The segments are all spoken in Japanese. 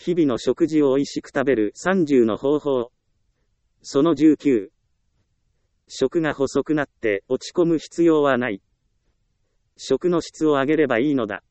日々の食事をおいしく食べる30の方法。その19。食が細くなって落ち込む必要はない。食の質を上げればいいのだ。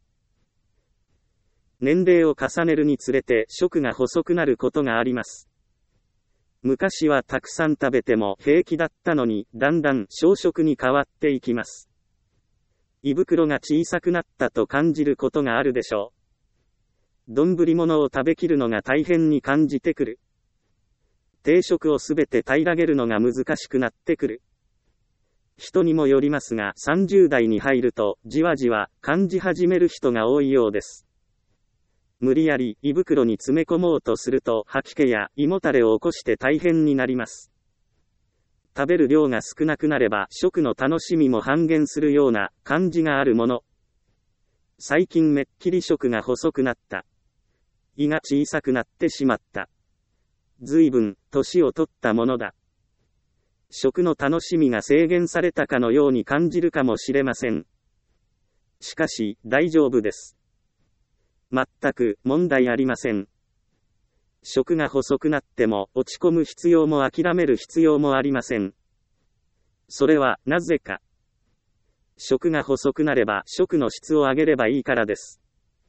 年齢を重ねるにつれて食が細くなることがあります。昔はたくさん食べても平気だったのに、だんだん小食に変わっていきます。胃袋が小さくなったと感じることがあるでしょう。丼物を食べきるのが大変に感じてくる。定食をすべて平らげるのが難しくなってくる。人にもよりますが、30代に入ると、じわじわ感じ始める人が多いようです。無理やり胃袋に詰め込もうとすると、吐き気や胃もたれを起こして大変になります。食べる量が少なくなれば、食の楽しみも半減するような感じがあるもの。最近めっきり食が細くなった。胃が小さくなってしまった。随分、年を取ったものだ。食の楽しみが制限されたかのように感じるかもしれません。しかし、大丈夫です。全く問題ありません。食が細くなっても落ち込む必要も諦める必要もありません。それはなぜか。食が細くなれば食の質を上げればいいからです。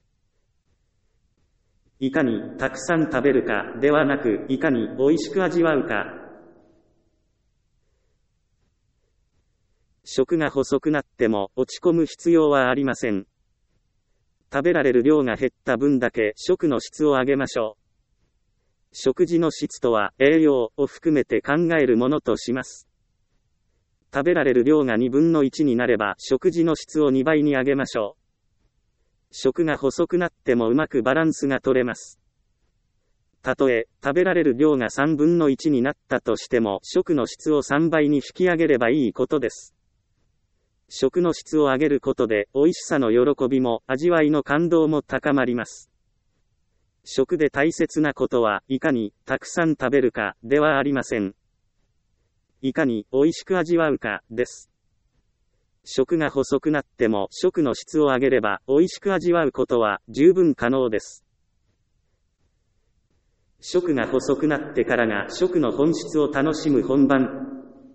いかにたくさん食べるかではなく、いかに美味しく味わうか。食が細くなっても落ち込む必要はありません。食べられる量が減った分だけ食の質を上げましょう。食事の質とは栄養を含めて考えるものとします。食べられる量が2分の1になれば食事の質を2倍に上げましょう。食が細くなってもうまくバランスが取れます。たとえ食べられる量が3分の1になったとしても食の質を3倍に引き上げればいいことです。食の質を上げることで美味しさの喜びも味わいの感動も高まります。食で大切なことはいかにたくさん食べるかではありません。いかに美味しく味わうかです。食が細くなっても食の質を上げれば美味しく味わうことは十分可能です。食が細くなってからが食の本質を楽しむ本番。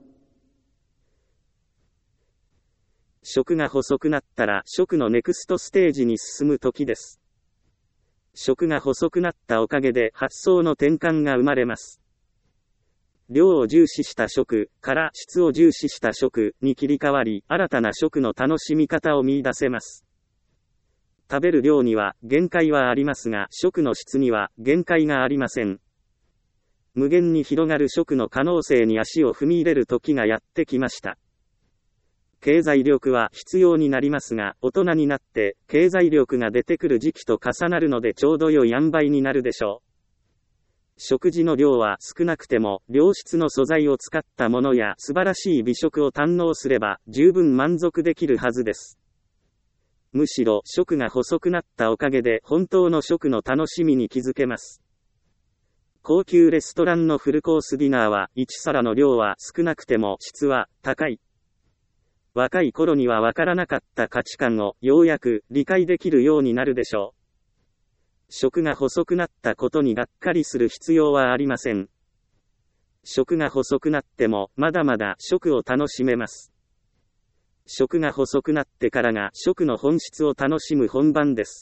食が細くなったら食のネクストステージに進む時です。食が細くなったおかげで発想の転換が生まれます。量を重視した食から質を重視した食に切り替わり、新たな食の楽しみ方を見出せます。食べる量には限界はありますが、食の質には限界がありません。無限に広がる食の可能性に足を踏み入れる時がやってきました。経済力は必要になりますが、大人になって経済力が出てくる時期と重なるのでちょうど良い塩梅になるでしょう。食事の量は少なくても良質の素材を使ったものや素晴らしい美食を堪能すれば十分満足できるはずです。むしろ食が細くなったおかげで本当の食の楽しみに気づけます。高級レストランのフルコースディナーは1皿の量は少なくても質は高い。若い頃にはわからなかった価値観をようやく理解できるようになるでしょう。食が細くなったことにがっかりする必要はありません。食が細くなってもまだまだ食を楽しめます。食が細くなってからが食の本質を楽しむ本番です。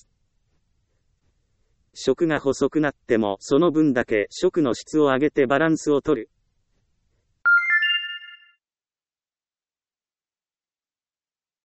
食が細くなってもその分だけ食の質を上げてバランスを取る。